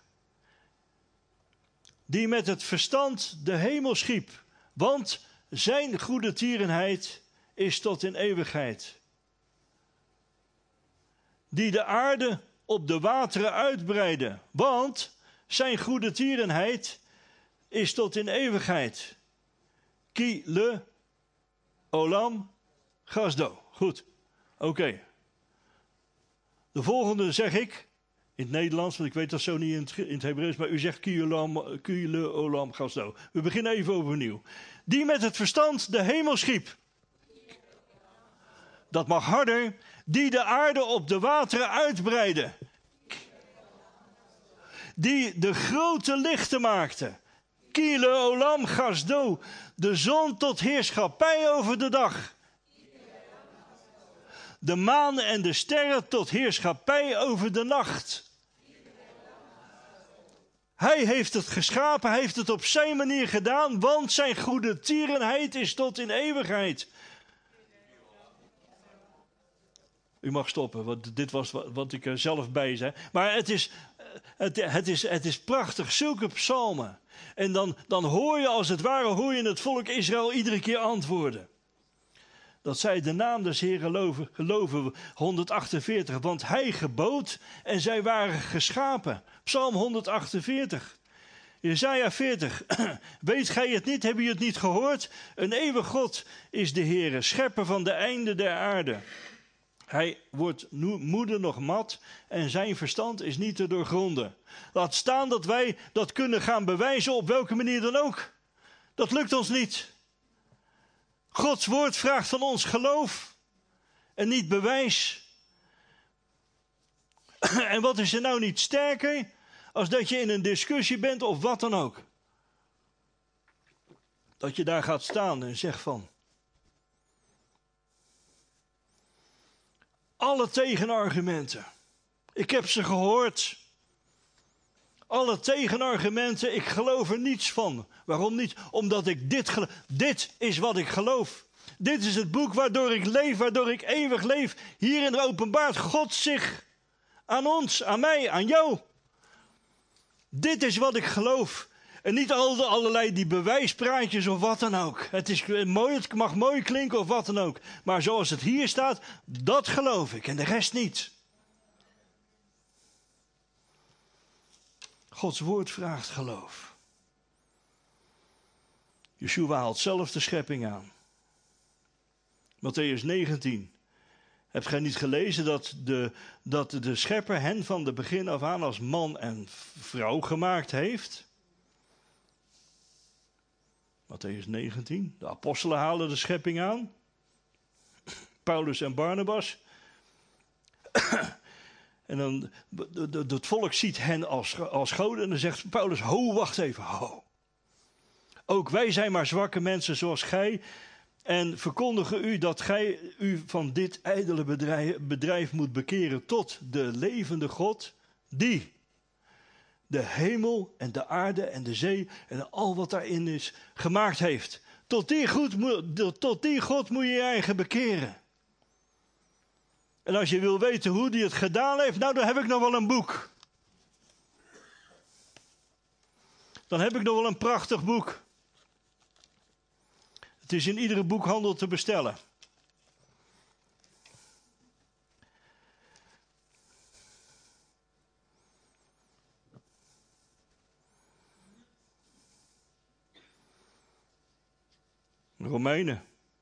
Speaker 5: Die met het verstand de hemel schiep. Want zijn goede tierenheid is tot in eeuwigheid. Die de aarde op de wateren uitbreidde. Want zijn goede tierenheid is tot in eeuwigheid. Ki le olam gasdo. Goed, oké. Okay. De volgende zeg ik, in het Nederlands, want ik weet dat zo niet in het, in het Hebreeuws, maar u zegt ki le olam gasdo. We beginnen even overnieuw. Die met het verstand de hemel schiep. Dat mag harder. Die de aarde op de wateren uitbreidde. Die de grote lichten maakte. Ki le olam gasdo. De zon tot heerschappij over de dag. De maan en de sterren tot heerschappij over de nacht. Hij heeft het geschapen, hij heeft het op zijn manier gedaan, want zijn goede tierenheid is tot in eeuwigheid. U mag stoppen, want dit was wat ik er zelf bij zei. Maar het is, het, het is, het is prachtig, zulke psalmen. En dan, dan hoor je als het ware, hoor je het volk Israël iedere keer antwoorden. Dat zij de naam des Heeren geloven, geloven, honderdachtenveertig. Want hij gebood en zij waren geschapen. Psalm honderdachtenveertig. Jesaja veertig. Weet gij het niet, hebben je het niet gehoord? Een eeuwig God is de Heere, schepper van de einden der aarde. Hij wordt moede nog mat en zijn verstand is niet te doorgronden. Laat staan dat wij dat kunnen gaan bewijzen op welke manier dan ook. Dat lukt ons niet. Gods woord vraagt van ons geloof en niet bewijs. En wat is er nou niet sterker als dat je in een discussie bent of wat dan ook. Dat je daar gaat staan en zegt van, alle tegenargumenten, ik heb ze gehoord. Alle tegenargumenten, ik geloof er niets van. Waarom niet? Omdat ik dit geloof. Dit is wat ik geloof. Dit is het boek waardoor ik leef, waardoor ik eeuwig leef. Hierin openbaart God zich aan ons, aan mij, aan jou. Dit is wat ik geloof. En niet al de, allerlei die bewijspraatjes of wat dan ook. Het is mooi, het mag mooi klinken of wat dan ook. Maar zoals het hier staat, dat geloof ik en de rest niet. Gods woord vraagt geloof. Yeshua haalt zelf de schepping aan. Mattheüs negentien. Hebt gij niet gelezen dat de, dat de schepper hen van de begin af aan als man en vrouw gemaakt heeft? Mattheüs negentien. De apostelen halen de schepping aan. Paulus en Barnabas. En dan, het volk ziet hen als, als goden. En dan zegt Paulus, ho, wacht even, ho. Ook wij zijn maar zwakke mensen zoals gij. En verkondigen u dat gij u van dit ijdele bedrijf, bedrijf moet bekeren tot de levende God, die de hemel en de aarde en de zee en al wat daarin is gemaakt heeft. Tot die, goed, tot die God moet je je eigen bekeren. En als je wil weten hoe die het gedaan heeft, nou dan heb ik nog wel een boek. Dan heb ik nog wel een prachtig boek. Het is in iedere boekhandel te bestellen. Romeinen.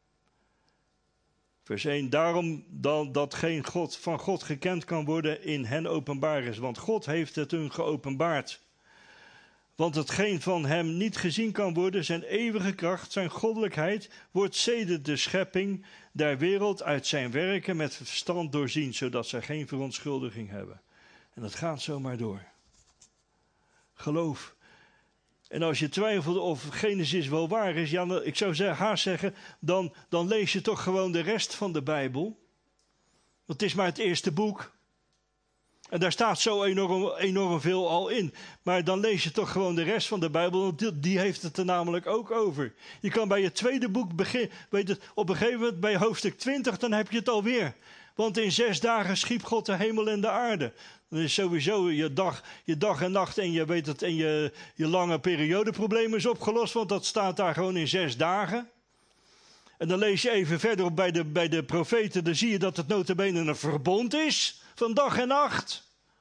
Speaker 5: Vers één. Daarom dan dat geen God van God gekend kan worden in hen openbaar is. Want God heeft het hun geopenbaard. Want hetgeen van hem niet gezien kan worden, zijn eeuwige kracht, zijn goddelijkheid, wordt sedert de schepping der wereld uit zijn werken met verstand doorzien, zodat zij geen verontschuldiging hebben. En dat gaat zomaar door. Geloof. En als je twijfelt of Genesis wel waar is, ja, ik zou zeggen, haast zeggen, dan, dan lees je toch gewoon de rest van de Bijbel. Want het is maar het eerste boek. En daar staat zo enorm, enorm veel al in. Maar dan lees je toch gewoon de rest van de Bijbel, want die, die heeft het er namelijk ook over. Je kan bij je tweede boek beginnen, weet het, op een gegeven moment bij hoofdstuk twintig, dan heb je het alweer. Want in zes dagen schiep God de hemel en de aarde. Dan is sowieso je dag, je dag en nacht en je weet het, en je, je lange periodeprobleem is opgelost, want dat staat daar gewoon in zes dagen. En dan lees je even verder op bij de, bij de profeten, dan zie je dat het nota bene een verbond is van dag en nacht.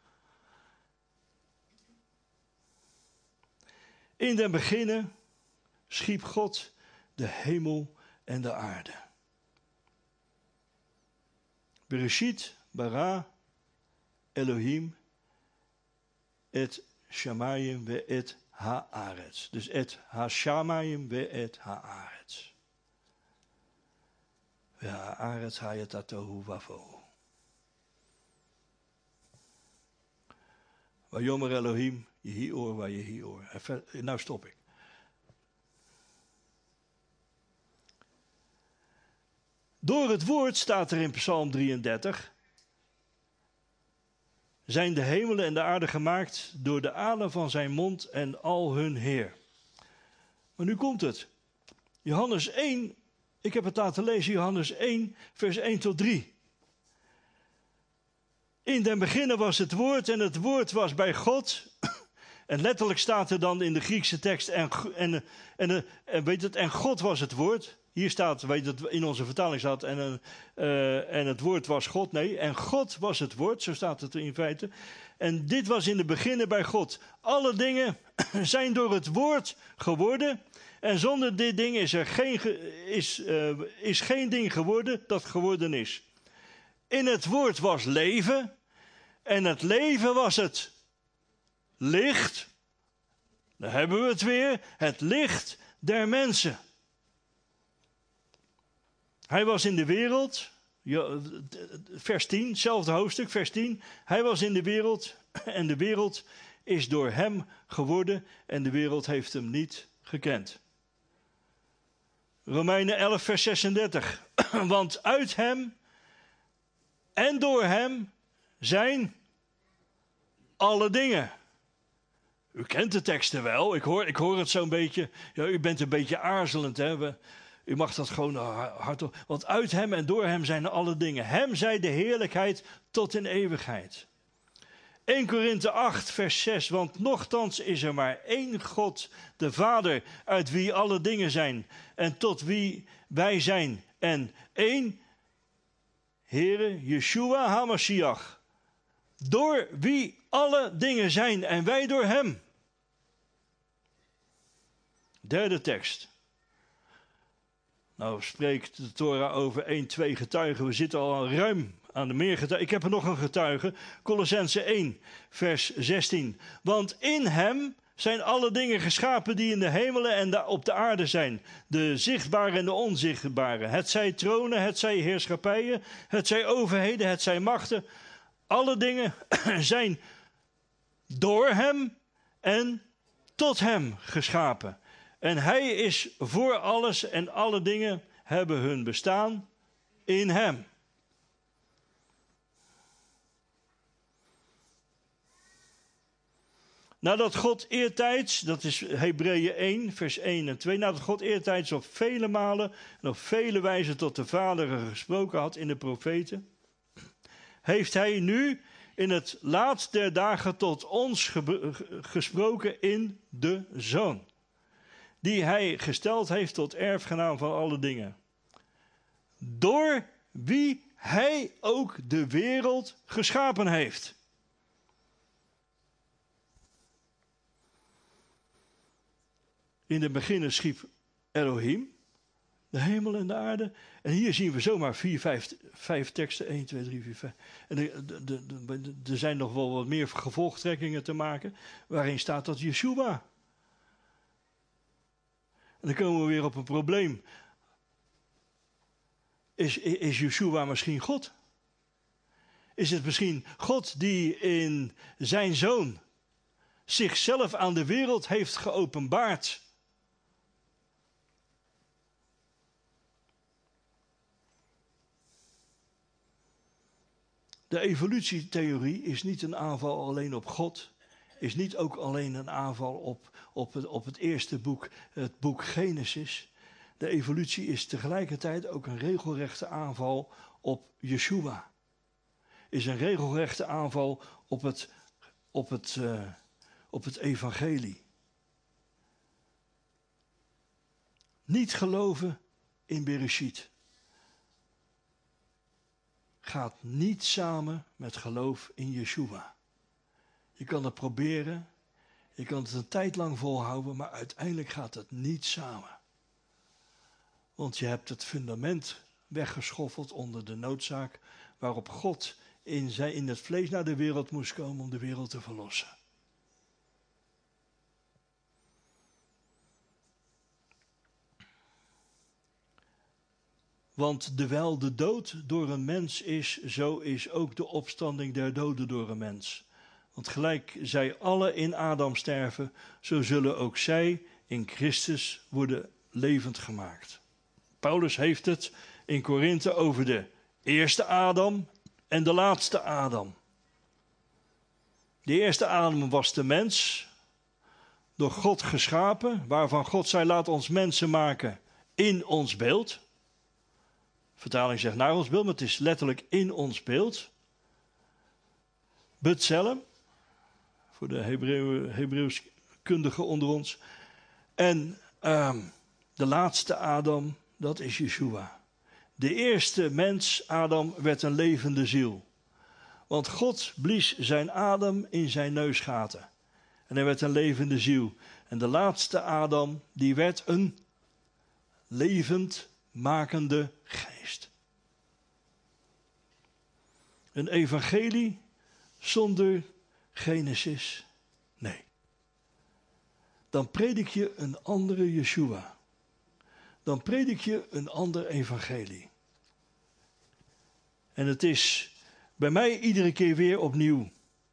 Speaker 5: In den beginnen schiep God de hemel en de aarde. Bereshit bara Elohim et shamayim ve et haaretz. Dus et hashamayim ve et haaretz. Ve haaretz hayet atohu vavohu. Vayomer Elohim, Yehior, wa Yehior. Nou stop ik. Door het woord staat er in Psalm drieëndertig. Zijn de hemelen en de aarde gemaakt door de adem van zijn mond en al hun Heer. Maar nu komt het. Johannes één, ik heb het laten lezen, Johannes één, vers één tot drie. In den beginnen was het woord en het woord was bij God. En letterlijk staat er dan in de Griekse tekst, en, en, en, en, weet het, en God was het woord. Hier staat, weet het, in onze vertaling staat, en, uh, en het woord was God. Nee, en God was het woord, zo staat het in feite. En dit was in de beginnen bij God. Alle dingen zijn door het woord geworden. En zonder dit ding is er geen, is, uh, is geen ding geworden dat geworden is. In het woord was leven. En het leven was het licht. Daar hebben we het weer. Het licht der mensen. Hij was in de wereld. Vers tien, hetzelfde hoofdstuk, vers tien. Hij was in de wereld. En de wereld is door hem geworden. En de wereld heeft hem niet gekend. Romeinen elf, vers zesendertig. Want uit hem en door hem zijn alle dingen. U kent de teksten wel. Ik hoor, ik hoor het zo'n beetje. Ja, u bent een beetje aarzelend. Hè? We, u mag dat gewoon hardop. Want uit hem en door hem zijn alle dingen. Hem zij de heerlijkheid tot in eeuwigheid. eerste Korinthe acht, vers zes. Want nochtans is er maar één God, de Vader, uit wie alle dingen zijn. En tot wie wij zijn. En één Heere, Yeshua HaMashiach, door wie alle dingen zijn en wij door hem. Derde tekst. Nou spreekt de Torah over één, twee getuigen. We zitten al ruim aan de meer getuigen. Ik heb er nog een getuige. Kolossenzen één, vers zestien. Want in hem zijn alle dingen geschapen die in de hemelen en de, op de aarde zijn. De zichtbare en de onzichtbare. Het zij tronen, het zij heerschappijen, het zij overheden, het zij machten. Alle dingen zijn door hem en tot hem geschapen. En hij is voor alles en alle dingen hebben hun bestaan in hem. Nadat God eertijds, dat is Hebreeën één, vers één en twee, nadat God eertijds op vele malen en op vele wijzen tot de vaderen gesproken had in de profeten, heeft hij nu in het laatst der dagen tot ons ge- gesproken in de Zoon, die hij gesteld heeft tot erfgenaam van alle dingen, door wie hij ook de wereld geschapen heeft. In de beginnen schiep Elohim de hemel en de aarde. En hier zien we zomaar vier, vijf, vijf teksten. één, twee, drie, vier, vijf. En de, de, de, de, er zijn nog wel wat meer gevolgtrekkingen te maken. Waarin staat dat Yeshua. En dan komen we weer op een probleem. Is, is Yeshua misschien God? Is het misschien God die in zijn Zoon zichzelf aan de wereld heeft geopenbaard? De evolutietheorie is niet een aanval alleen op God, is niet ook alleen een aanval op, op, het, op het eerste boek, het boek Genesis. De evolutie is tegelijkertijd ook een regelrechte aanval op Yeshua. Is een regelrechte aanval op het, op het, uh, op het evangelie. Niet geloven in Bereshit gaat niet samen met geloof in Yeshua. Je kan het proberen, je kan het een tijd lang volhouden, maar uiteindelijk gaat het niet samen. Want je hebt het fundament weggeschoffeld onder de noodzaak waarop God in, zijn, in het vlees naar de wereld moest komen om de wereld te verlossen. Want dewijl de dood door een mens is, zo is ook de opstanding der doden door een mens. Want gelijk zij alle in Adam sterven, zo zullen ook zij in Christus worden levend gemaakt. Paulus heeft het in Korinthe over de eerste Adam en de laatste Adam. De eerste Adam was de mens, door God geschapen, waarvan God zei: laat ons mensen maken in ons beeld. Vertaling zegt naar ons beeld, maar het is letterlijk in ons beeld. B'Tselem, voor de Hebreeuwskundigen onder ons. En um, de laatste Adam, dat is Yeshua. De eerste mens, Adam, werd een levende ziel. Want God blies zijn adem in zijn neusgaten. En hij werd een levende ziel. En de laatste Adam, die werd een levend makende geest. Een evangelie zonder Genesis? Nee. Dan predik je een andere Yeshua. Dan predik je een ander evangelie. En het is bij mij iedere keer weer opnieuw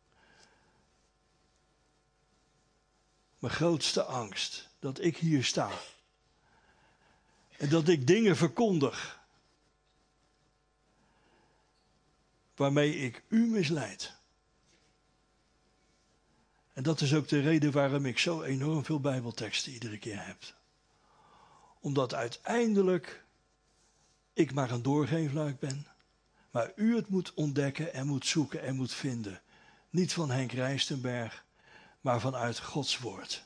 Speaker 5: mijn grootste angst dat ik hier sta. En dat ik dingen verkondig waarmee ik u misleid. En dat is ook de reden waarom ik zo enorm veel Bijbelteksten iedere keer heb. Omdat uiteindelijk ik maar een doorgeefluik ben. Maar u het moet ontdekken en moet zoeken en moet vinden. Niet van Henk Rijstenberg, maar vanuit Gods woord.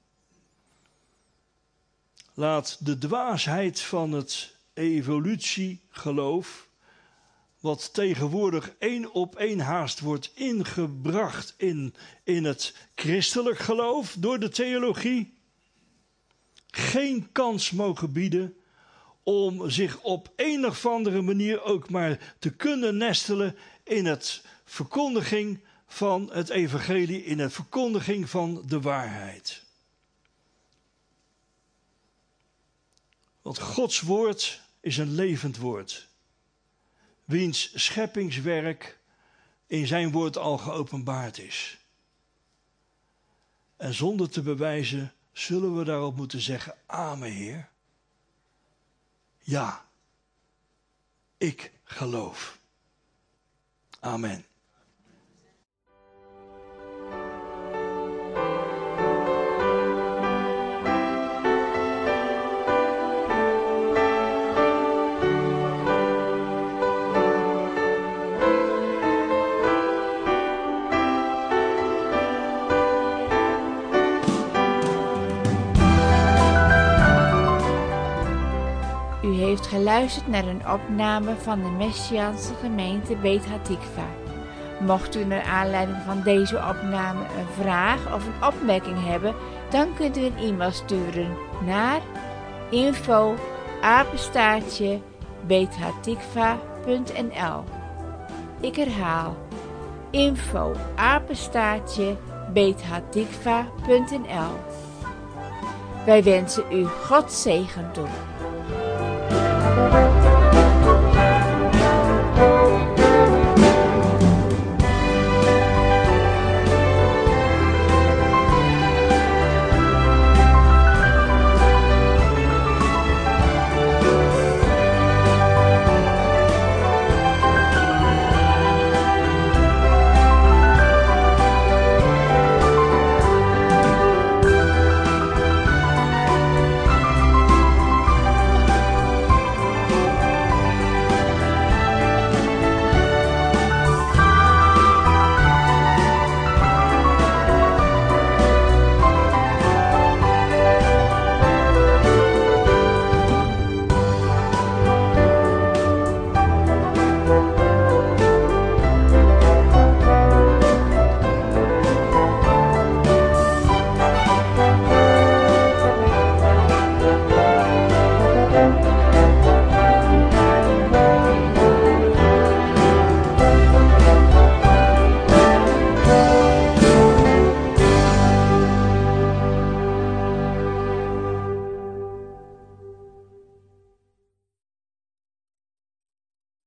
Speaker 5: Laat de dwaasheid van het evolutiegeloof, wat tegenwoordig één op één haast wordt ingebracht in, in het christelijk geloof door de theologie, geen kans mogen bieden om zich op een of andere manier ook maar te kunnen nestelen in het verkondiging van het evangelie, in het verkondiging van de waarheid. Want Gods woord is een levend woord, wiens scheppingswerk in zijn woord al geopenbaard is. En zonder te bewijzen Zullen we daarop moeten zeggen, amen, Heer? Ja, ik geloof. Amen.
Speaker 1: U heeft geluisterd naar een opname van de Messiaanse gemeente Beit Hatikva. Mocht u naar aanleiding van deze opname een vraag of een opmerking hebben, dan kunt u een e-mail sturen naar info apenstaartje beithatikva punt n l. Ik herhaal info apenstaartje beithatikva punt n l. Wij wensen u Gods zegen toe.